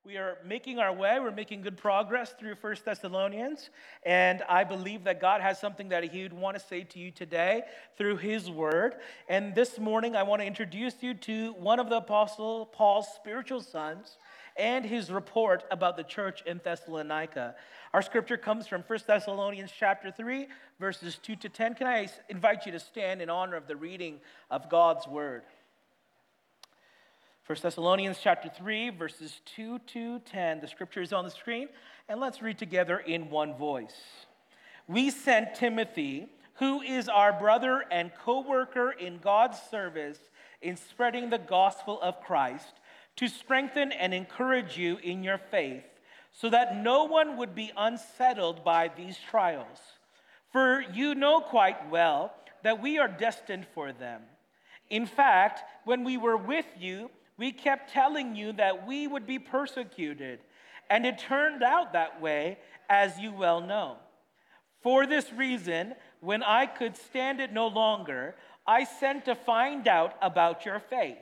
We are making our way. We're making good progress through First Thessalonians. And I believe that God has something that He would want to say to you today through His Word. And this morning, I want to introduce you to one of the Apostle Paul's spiritual sons and his report about the church in Thessalonica. Our scripture comes from First Thessalonians chapter 3, verses 2 to 10. Can I invite you to stand in honor of the reading of God's Word? 1 Thessalonians chapter 3, verses 2 to 10. The scripture is on the screen, and let's read together in one voice. We sent Timothy, who is our brother and co-worker in God's service in spreading the gospel of Christ, to strengthen and encourage you in your faith, so that no one would be unsettled by these trials. For you know quite well that we are destined for them. In fact, when we were with you, we kept telling you that we would be persecuted, and it turned out that way, as you well know. For this reason, when I could stand it no longer, I sent to find out about your faith.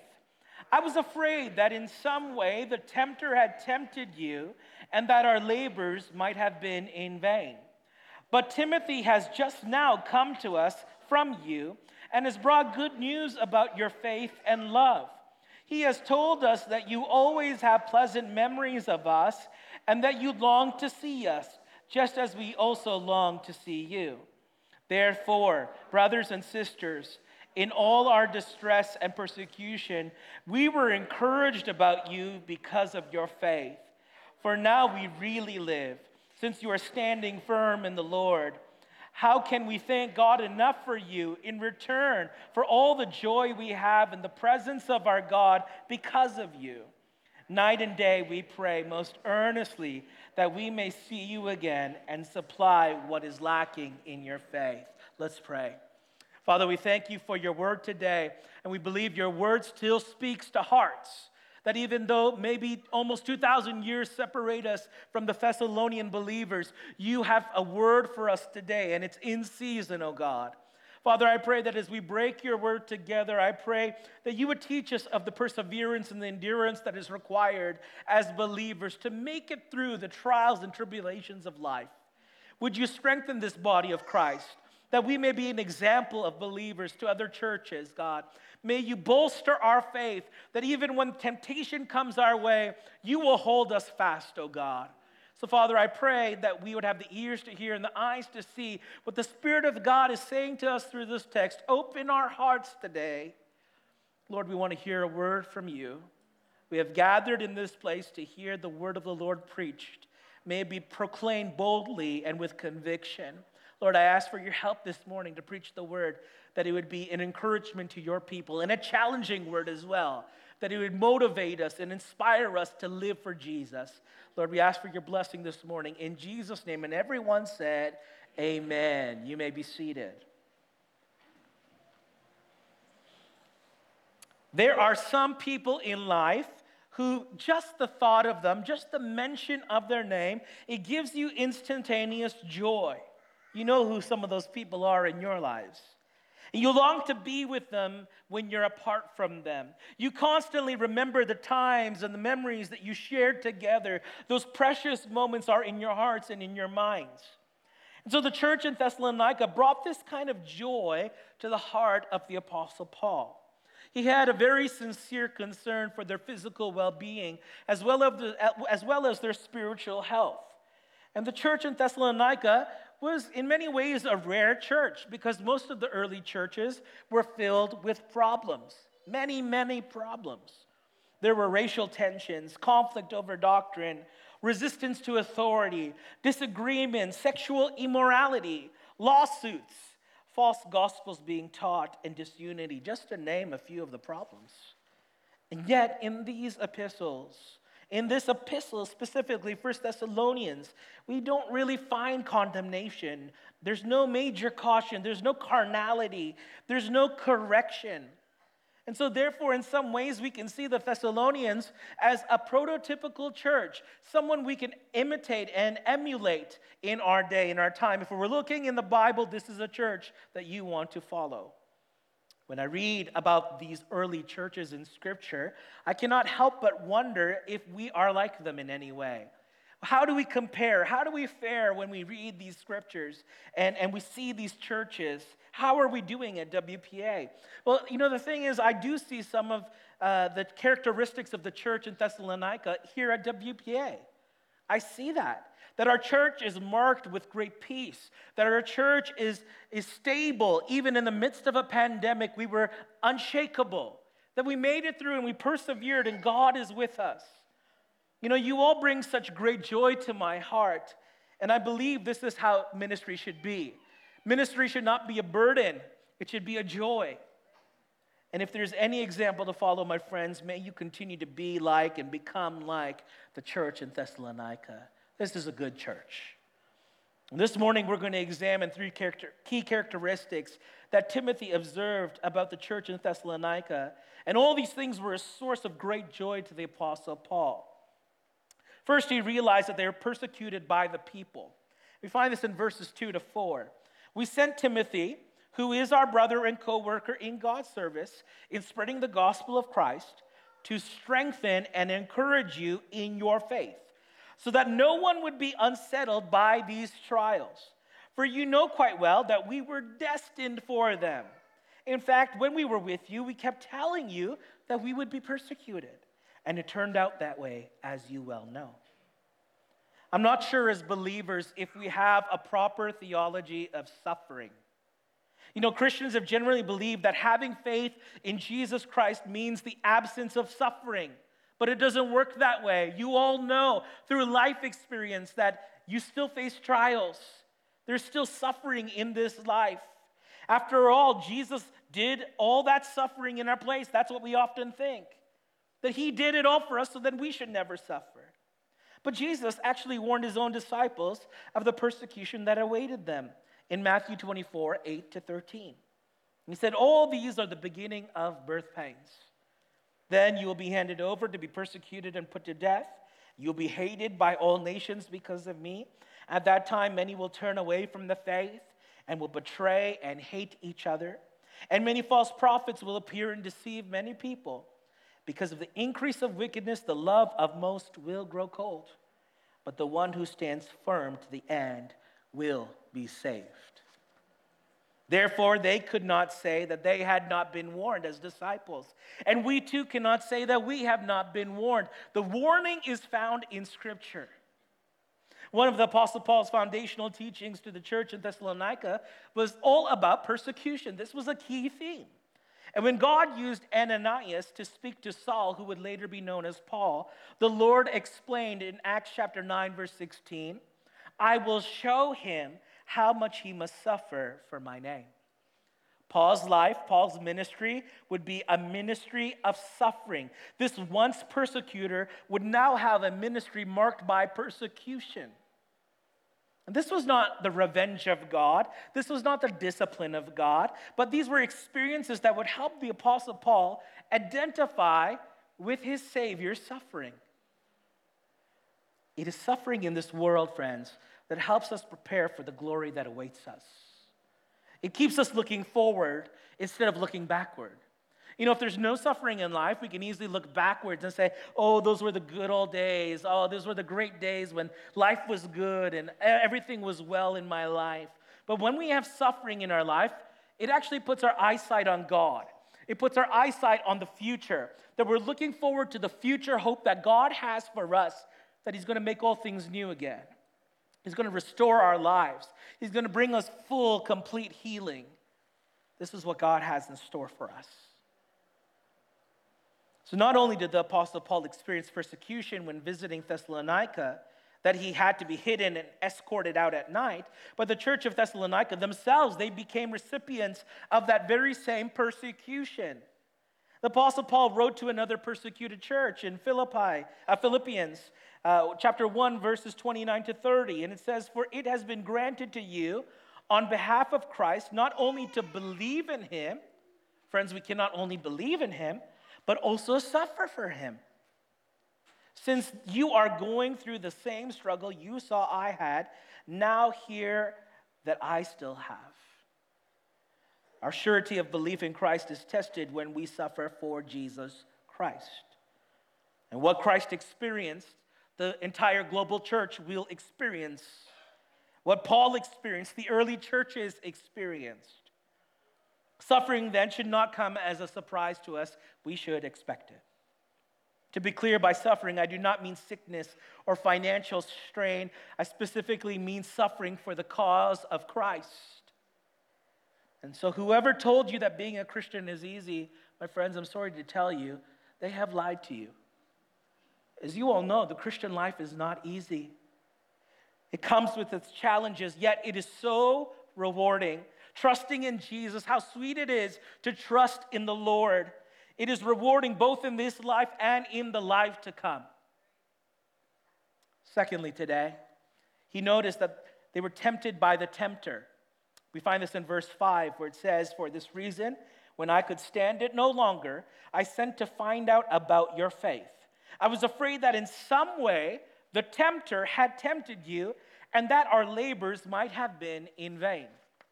I was afraid that in some way the tempter had tempted you, and that our labors might have been in vain. But Timothy has just now come to us from you, and has brought good news about your faith and love. He has told us that you always have pleasant memories of us and that you long to see us, just as we also long to see you. Therefore, brothers and sisters, in all our distress and persecution, we were encouraged about you because of your faith. For now we really live, since you are standing firm in the Lord. How can we thank God enough for you in return for all the joy we have in the presence of our God because of you? Night and day we pray most earnestly that we may see you again and supply what is lacking in your faith. Let's pray. Father, we thank you for your word today, and we believe your word still speaks to hearts. That even though maybe almost 2,000 years separate us from the Thessalonian believers, you have a word for us today, and it's in season, oh God. Father, I pray that as we break your word together, I pray that you would teach us of the perseverance and the endurance that is required as believers to make it through the trials and tribulations of life. Would you strengthen this body of Christ, that we may be an example of believers to other churches, God. May you bolster our faith, that even when temptation comes our way, you will hold us fast, oh God. So, Father, I pray that we would have the ears to hear and the eyes to see what the Spirit of God is saying to us through this text. Open our hearts today. Lord, we want to hear a word from you. We have gathered in this place to hear the word of the Lord preached. May it be proclaimed boldly and with conviction. Lord, I ask for your help this morning to preach the word, that it would be an encouragement to your people and a challenging word as well, that it would motivate us and inspire us to live for Jesus. Lord, we ask for your blessing this morning in Jesus' name. And everyone said, amen. You may be seated. There are some people in life who just the thought of them, just the mention of their name, it gives you instantaneous joy. You know who some of those people are in your lives. And you long to be with them when you're apart from them. You constantly remember the times and the memories that you shared together. Those precious moments are in your hearts and in your minds. And so the church in Thessalonica brought this kind of joy to the heart of the Apostle Paul. He had a very sincere concern for their physical well-being as well as their spiritual health. And the church in Thessalonica was in many ways a rare church because most of the early churches were filled with problems, many problems. There were racial tensions, conflict over doctrine, resistance to authority, disagreement, sexual immorality, lawsuits, false gospels being taught, and disunity, just to name a few of the problems. And yet in these epistles, in this epistle, specifically 1 Thessalonians, we don't really find condemnation. There's no major caution. There's no carnality. There's no correction. And so therefore, in some ways, we can see the Thessalonians as a prototypical church, someone we can imitate and emulate in our day, in our time. If we're looking in the Bible, this is a church that you want to follow. When I read about these early churches in Scripture, I cannot help but wonder if we are like them in any way. How do we compare? How do we fare when we read these scriptures and we see these churches? How are we doing at WPA? Well, the thing is, I do see some of the characteristics of the church in Thessalonica here at WPA. I see that our church is marked with great peace, that our church is stable. Even in the midst of a pandemic, we were unshakable, that we made it through and we persevered, and God is with us. You all bring such great joy to my heart, and I believe this is how ministry should be. Ministry should not be a burden, it should be a joy. And if there's any example to follow, my friends, may you continue to be like and become like the church in Thessalonica. This is a good church. And this morning, we're going to examine three key characteristics that Timothy observed about the church in Thessalonica. And all these things were a source of great joy to the Apostle Paul. First, he realized that they were persecuted by the people. We find this in verses 2-4. We sent Timothy, who is our brother and co-worker in God's service, in spreading the gospel of Christ, to strengthen and encourage you in your faith, so that no one would be unsettled by these trials. For you know quite well that we were destined for them. In fact, when we were with you, we kept telling you that we would be persecuted. And it turned out that way, as you well know. I'm not sure as believers if we have a proper theology of suffering. Christians have generally believed that having faith in Jesus Christ means the absence of suffering. But it doesn't work that way. You all know through life experience that you still face trials. There's still suffering in this life. After all, Jesus did all that suffering in our place. That's what we often think. That he did it all for us so that we should never suffer. But Jesus actually warned his own disciples of the persecution that awaited them in Matthew 24, 8-13. He said, all these are the beginning of birth pains. Then you will be handed over to be persecuted and put to death. You'll be hated by all nations because of me. At that time, many will turn away from the faith and will betray and hate each other. And many false prophets will appear and deceive many people. Because of the increase of wickedness, the love of most will grow cold. But the one who stands firm to the end will be saved. Therefore, they could not say that they had not been warned as disciples. And we too cannot say that we have not been warned. The warning is found in Scripture. One of the Apostle Paul's foundational teachings to the church in Thessalonica was all about persecution. This was a key theme. And when God used Ananias to speak to Saul, who would later be known as Paul, the Lord explained in Acts chapter 9, verse 16, I will show him how much he must suffer for my name. Paul's life, Paul's ministry would be a ministry of suffering. This once persecutor would now have a ministry marked by persecution. And this was not the revenge of God. This was not the discipline of God. But these were experiences that would help the Apostle Paul identify with his Savior's suffering. It is suffering in this world, friends, that helps us prepare for the glory that awaits us. It keeps us looking forward instead of looking backward. If there's no suffering in life, we can easily look backwards and say, oh, those were the good old days. Oh, those were the great days when life was good and everything was well in my life. But when we have suffering in our life, it actually puts our eyesight on God. It puts our eyesight on the future, that we're looking forward to the future hope that God has for us, that he's going to make all things new again. He's going to restore our lives. He's going to bring us full, complete healing. This is what God has in store for us. So not only did the Apostle Paul experience persecution when visiting Thessalonica, that he had to be hidden and escorted out at night, but the church of Thessalonica themselves, they became recipients of that very same persecution. The Apostle Paul wrote to another persecuted church in Philippians, chapter 1, verses 29-30, and it says, for it has been granted to you on behalf of Christ not only to believe in him, friends, we cannot only believe in him, but also suffer for him. Since you are going through the same struggle you saw I had, now hear that I still have. Our surety of belief in Christ is tested when we suffer for Jesus Christ. And what Christ experienced, the entire global church will experience. What Paul experienced, the early churches experienced. Suffering then should not come as a surprise to us. We should expect it. To be clear, by suffering, I do not mean sickness or financial strain. I specifically mean suffering for the cause of Christ. And so whoever told you that being a Christian is easy, my friends, I'm sorry to tell you, they have lied to you. As you all know, the Christian life is not easy. It comes with its challenges, yet it is so rewarding. Trusting in Jesus, how sweet it is to trust in the Lord. It is rewarding both in this life and in the life to come. Secondly, today, he noticed that they were tempted by the tempter. We find this in verse 5 where it says, "For this reason, when I could stand it no longer, I sent to find out about your faith. I was afraid that in some way the tempter had tempted you and that our labors might have been in vain."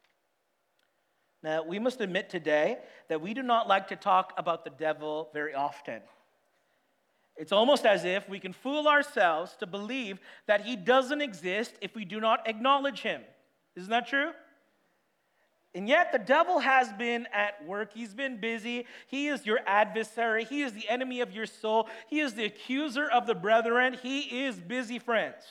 Now, we must admit today that we do not like to talk about the devil very often. It's almost as if we can fool ourselves to believe that he doesn't exist if we do not acknowledge him. Isn't that true? And yet the devil has been at work. He's been busy. He is your adversary. He is the enemy of your soul. He is the accuser of the brethren. He is busy, friends.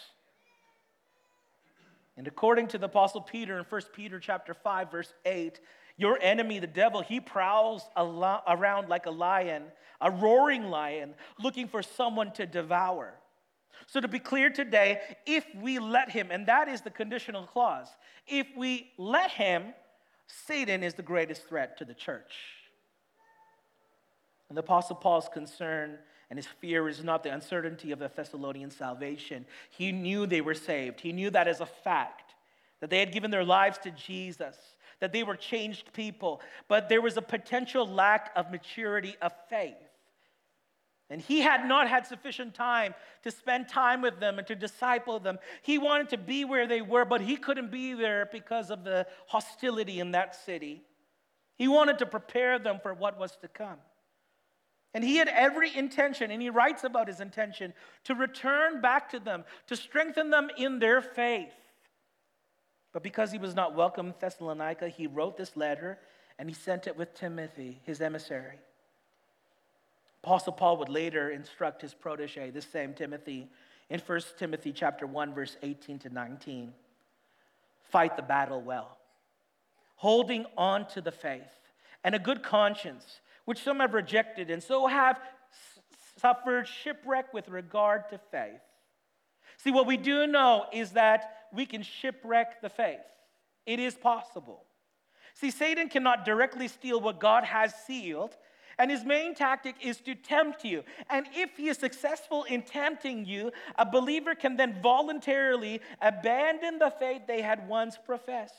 And according to the Apostle Peter in 1 Peter chapter 5, verse 8, your enemy, the devil, he prowls around like a lion, a roaring lion, looking for someone to devour. So to be clear today, if we let him, and that is the conditional clause, if we let him, Satan is the greatest threat to the church. And the Apostle Paul's concern and his fear is not the uncertainty of the Thessalonian salvation. He knew they were saved. He knew that as a fact, that they had given their lives to Jesus, that they were changed people, but there was a potential lack of maturity of faith. And he had not had sufficient time to spend time with them and to disciple them. He wanted to be where they were, but he couldn't be there because of the hostility in that city. He wanted to prepare them for what was to come. And he had every intention, and he writes about his intention, to return back to them, to strengthen them in their faith. But because he was not welcome in Thessalonica, he wrote this letter, and he sent it with Timothy, his emissary. Apostle Paul would later instruct his protege, this same Timothy, in 1 Timothy chapter 1, verse 18 to 19. Fight the battle well, holding on to the faith and a good conscience, which some have rejected and so have suffered shipwreck with regard to faith. See, what we do know is that we can shipwreck the faith. It is possible. See, Satan cannot directly steal what God has sealed, and his main tactic is to tempt you. And if he is successful in tempting you, a believer can then voluntarily abandon the faith they had once professed.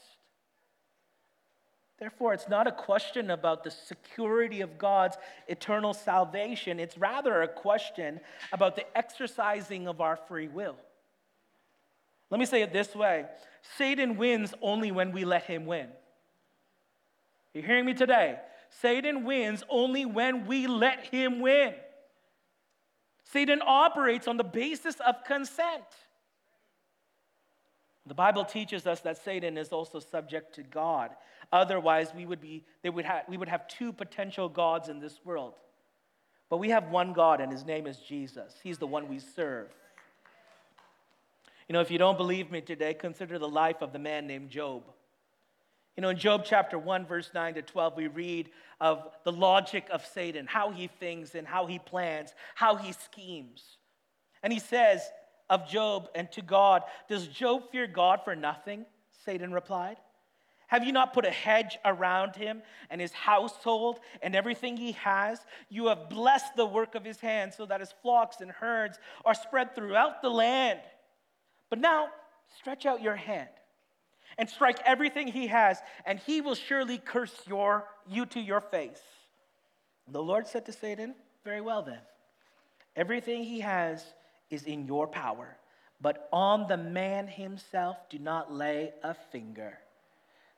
Therefore, it's not a question about the security of God's eternal salvation. It's rather a question about the exercising of our free will. Let me say it this way. Satan wins only when we let him win. You're hearing me today? Satan wins only when we let him win. Satan operates on the basis of consent. The Bible teaches us that Satan is also subject to God. Otherwise, we would have two potential gods in this world. But we have one God, and his name is Jesus. He's the one we serve. You know, if you don't believe me today, consider the life of the man named Job. You know, in Job chapter 1, verse 9 to 12, we read of the logic of Satan, how he thinks and how he plans, how he schemes. And he says of Job and to God, "Does Job fear God for nothing?" Satan replied. "Have you not put a hedge around him and his household and everything he has? You have blessed the work of his hands so that his flocks and herds are spread throughout the land. But now stretch out your hand and strike everything he has, and he will surely curse you to your face." The Lord said to Satan, "Very well then. Everything he has is in your power, but on the man himself do not lay a finger."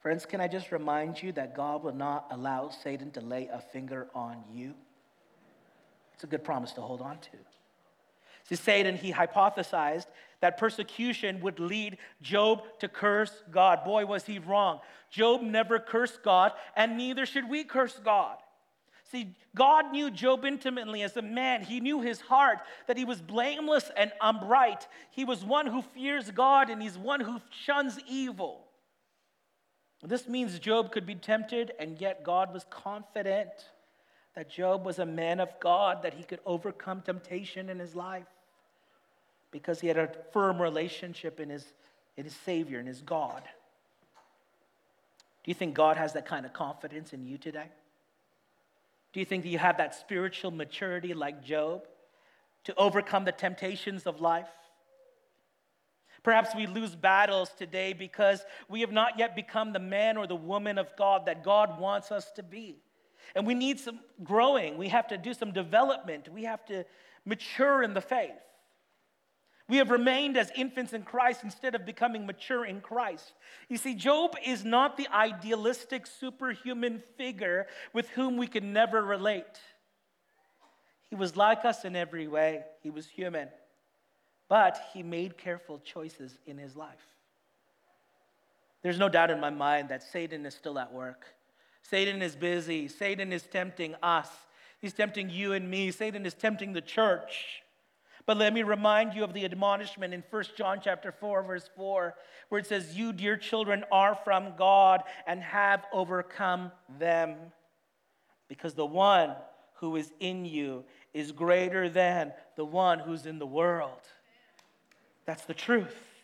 Friends, can I just remind you that God will not allow Satan to lay a finger on you? It's a good promise to hold on to. See, Satan, he hypothesized that persecution would lead Job to curse God. Boy, was he wrong. Job never cursed God, and neither should we curse God. See, God knew Job intimately as a man. He knew his heart, that he was blameless and upright. He was one who fears God, and he's one who shuns evil. This means Job could be tempted, and yet God was confident that Job was a man of God, that he could overcome temptation in his life because he had a firm relationship in his Savior, in his God. Do you think God has that kind of confidence in you today? Do you think that you have that spiritual maturity like Job to overcome the temptations of life? Perhaps we lose battles today because we have not yet become the man or the woman of God that God wants us to be. And we need some growing. We have to do some development. We have to mature in the faith. We have remained as infants in Christ instead of becoming mature in Christ. You see, Job is not the idealistic superhuman figure with whom we can never relate. He was like us in every way. He was human. But he made careful choices in his life. There's no doubt in my mind that Satan is still at work. Satan is busy. Satan is tempting us. He's tempting you and me. Satan is tempting the church. But let me remind you of the admonishment in 1 John chapter 4, verse 4, where it says, "You, dear children, are from God and have overcome them, because the one who is in you is greater than the one who's in the world." That's the truth.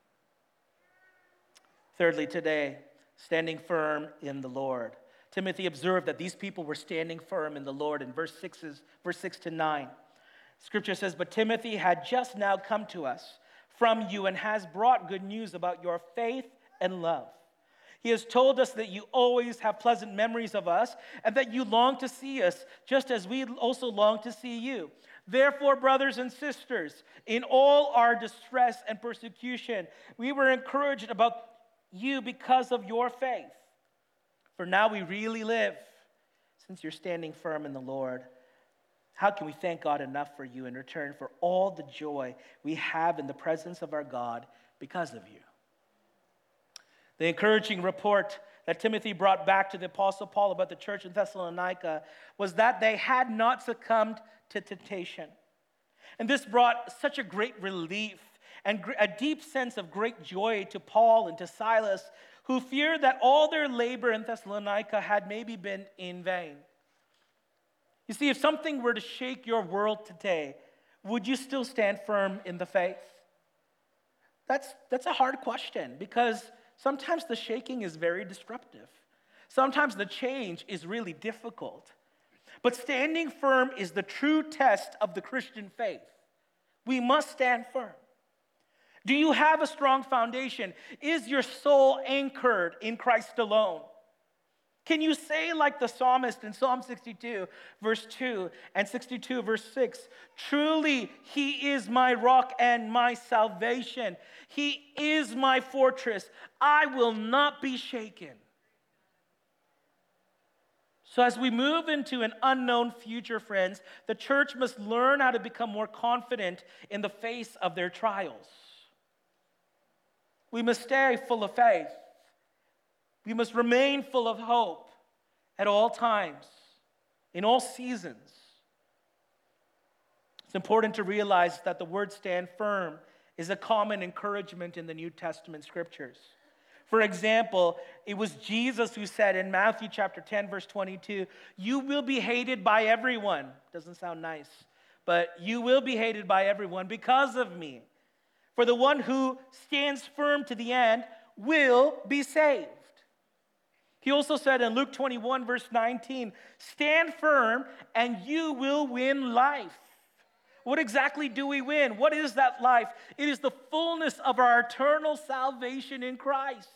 Thirdly, today, standing firm in the Lord. Timothy observed that these people were standing firm in the Lord in verse 6 to 9. Scripture says, "But Timothy had just now come to us from you and has brought good news about your faith and love. He has told us that you always have pleasant memories of us and that you long to see us, just as we also long to see you. Therefore, brothers and sisters, in all our distress and persecution, we were encouraged about you because of your faith. For now we really live, since you're standing firm in the Lord. How can we thank God enough for you in return for all the joy we have in the presence of our God because of you?" The encouraging report that Timothy brought back to the Apostle Paul about the church in Thessalonica was that they had not succumbed to temptation. And this brought such a great relief and a deep sense of great joy to Paul and to Silas, who feared that all their labor in Thessalonica had maybe been in vain. You see, if something were to shake your world today, would you still stand firm in the faith? That's a hard question, because sometimes the shaking is very disruptive. Sometimes the change is really difficult. But standing firm is the true test of the Christian faith. We must stand firm. Do you have a strong foundation? Is your soul anchored in Christ alone? Can you say, like the psalmist in Psalm 62, verse 2 and 62, verse 6, "Truly, he is my rock and my salvation. He is my fortress. I will not be shaken." So as we move into an unknown future, friends, the church must learn how to become more confident in the face of their trials. We must stay full of faith. We must remain full of hope at all times, in all seasons. It's important to realize that the word "stand firm" is a common encouragement in the New Testament scriptures. For example, it was Jesus who said in Matthew chapter 10, verse 22, "You will be hated by everyone." Doesn't sound nice, but you will be hated by everyone because of me. For the one who stands firm to the end will be saved. He also said in Luke 21, verse 19, "Stand firm and you will win life." What exactly do we win? What is that life? It is the fullness of our eternal salvation in Christ.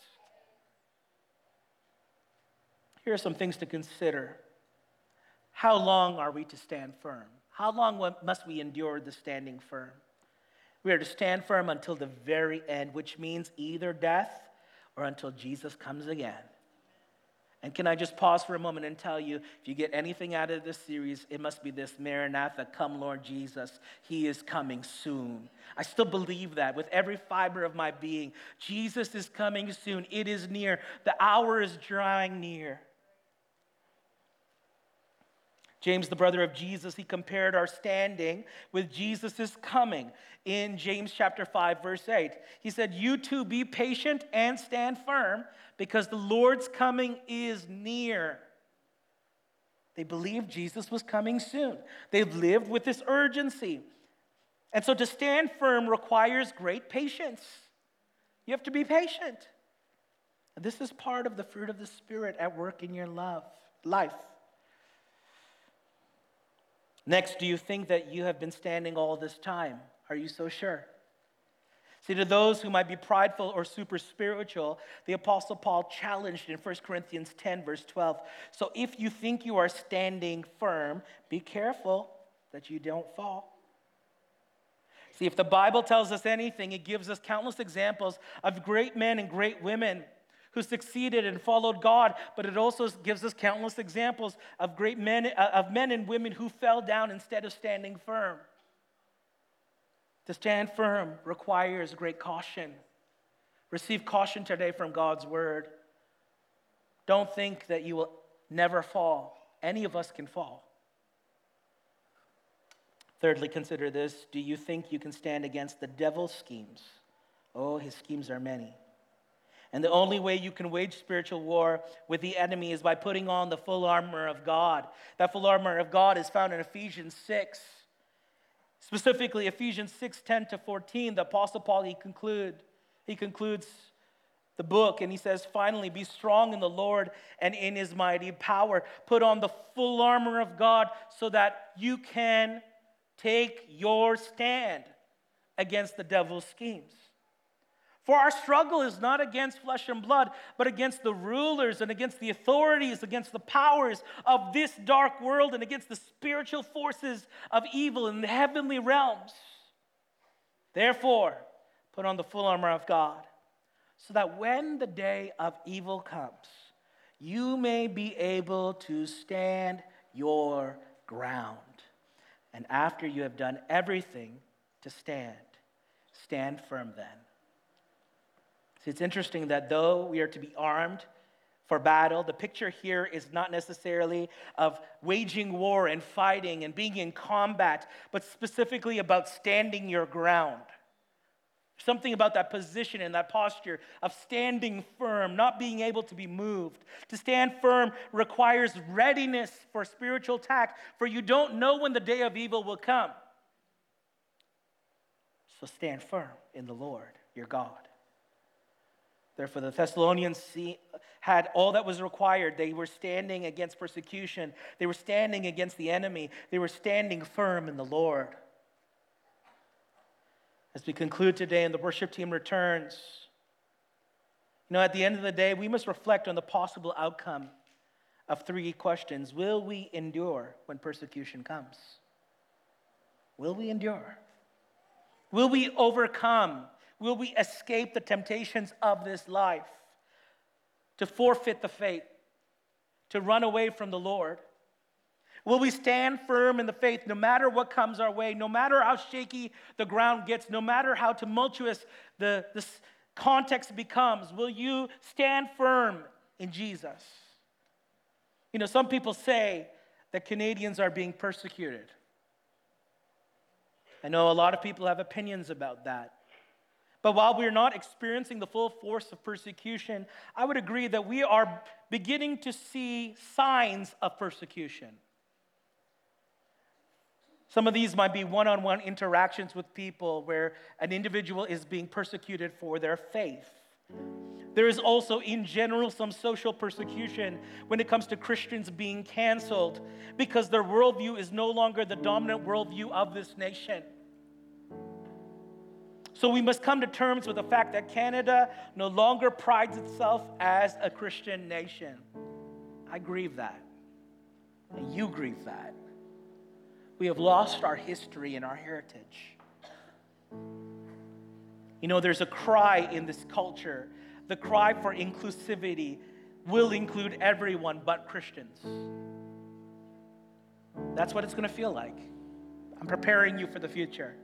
Here are some things to consider. How long are we to stand firm? How long must we endure the standing firm? We are to stand firm until the very end, which means either death or until Jesus comes again. And can I just pause for a moment and tell you, if you get anything out of this series, it must be this: Maranatha, come Lord Jesus. He is coming soon. I still believe that with every fiber of my being. Jesus is coming soon. It is near. The hour is drawing near. James, the brother of Jesus, he compared our standing with Jesus' coming in James chapter 5, verse 8. He said, you too be patient and stand firm, because the Lord's coming is near. They believed Jesus was coming soon. They lived with this urgency. And so to stand firm requires great patience. You have to be patient. And this is part of the fruit of the Spirit at work in your life. Next, do you think that you have been standing all this time? Are you so sure? See, to those who might be prideful or super spiritual, the Apostle Paul challenged in 1 Corinthians 10, verse 12. So if you think you are standing firm, be careful that you don't fall. See, if the Bible tells us anything, it gives us countless examples of great men and great women who succeeded and followed God, but it also gives us countless examples of great men, of men and women who fell down instead of standing firm. To stand firm requires great caution. Receive caution today from God's word. Don't think that you will never fall. Any of us can fall. Thirdly, consider this. Do you think you can stand against the devil's schemes? Oh, his schemes are many. And the only way you can wage spiritual war with the enemy is by putting on the full armor of God. That full armor of God is found in Ephesians 6. Specifically, Ephesians 6:10 to 14, the Apostle Paul, he concludes the book, and he says, finally, be strong in the Lord and in his mighty power. Put on the full armor of God so that you can take your stand against the devil's schemes. For our struggle is not against flesh and blood, but against the rulers and against the authorities, against the powers of this dark world, and against the spiritual forces of evil in the heavenly realms. Therefore, put on the full armor of God, so that when the day of evil comes, you may be able to stand your ground. And after you have done everything to stand firm then. See, it's interesting that though we are to be armed for battle, the picture here is not necessarily of waging war and fighting and being in combat, but specifically about standing your ground. Something about that position and that posture of standing firm, not being able to be moved. To stand firm requires readiness for spiritual attack, for you don't know when the day of evil will come. So stand firm in the Lord, your God. Therefore, the Thessalonians had all that was required. They were standing against persecution. They were standing against the enemy. They were standing firm in the Lord. As we conclude today and the worship team returns, at the end of the day, we must reflect on the possible outcome of three questions. Will we endure when persecution comes? Will we endure? Will we overcome? Will we escape the temptations of this life? To forfeit the faith? To run away from the Lord? Will we stand firm in the faith no matter what comes our way, no matter how shaky the ground gets, no matter how tumultuous this context becomes? Will you stand firm in Jesus? Some people say that Canadians are being persecuted. I know a lot of people have opinions about that. But while we're not experiencing the full force of persecution, I would agree that we are beginning to see signs of persecution. Some of these might be one-on-one interactions with people where an individual is being persecuted for their faith. There is also, in general, some social persecution when it comes to Christians being canceled because their worldview is no longer the dominant worldview of this nation. So we must come to terms with the fact that Canada no longer prides itself as a Christian nation. I grieve that. And you grieve that. We have lost our history and our heritage. There's a cry in this culture, the cry for inclusivity, will include everyone but Christians. That's what it's going to feel like. I'm preparing you for the future.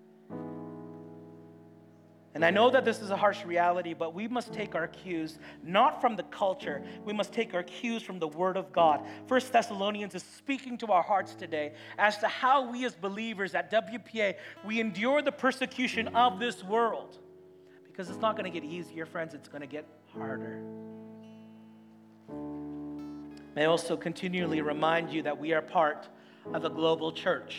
And I know that this is a harsh reality, but we must take our cues not from the culture. We must take our cues from the Word of God. 1 Thessalonians is speaking to our hearts today as to how we as believers at WPA, we endure the persecution of this world. Because it's not going to get easier, friends. It's going to get harder. May I also continually remind you that we are part of a global church.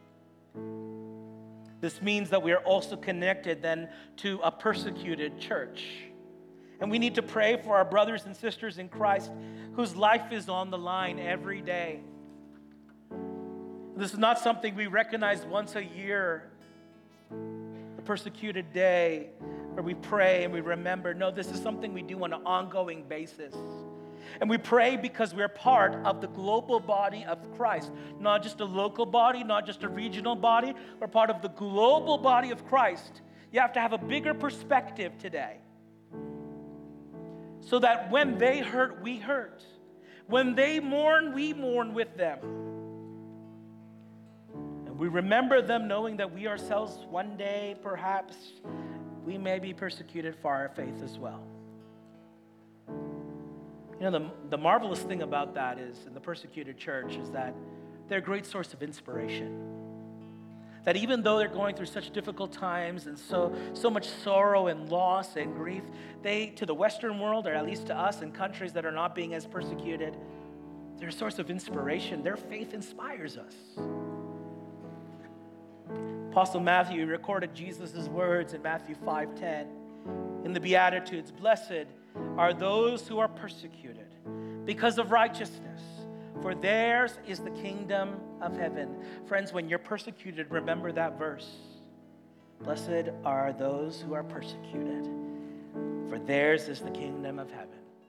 This means that we are also connected then to a persecuted church. And we need to pray for our brothers and sisters in Christ whose life is on the line every day. This is not something we recognize once a year, the persecuted day, where we pray and we remember. No, this is something we do on an ongoing basis. And we pray because we're part of the global body of Christ. Not just a local body, not just a regional body. We're part of the global body of Christ. You have to have a bigger perspective today. So that when they hurt, we hurt. When they mourn, we mourn with them. And we remember them knowing that we ourselves one day, perhaps, we may be persecuted for our faith as well. You know, the marvelous thing about that is, in the persecuted church, is that they're a great source of inspiration. That even though they're going through such difficult times and so much sorrow and loss and grief, they, to the Western world, or at least to us in countries that are not being as persecuted, they're a source of inspiration. Their faith inspires us. Apostle Matthew recorded Jesus' words in Matthew 5:10 in the Beatitudes. Blessed are those who are persecuted because of righteousness, for theirs is the kingdom of heaven. Friends, when you're persecuted, remember that verse. Blessed are those who are persecuted, for theirs is the kingdom of heaven.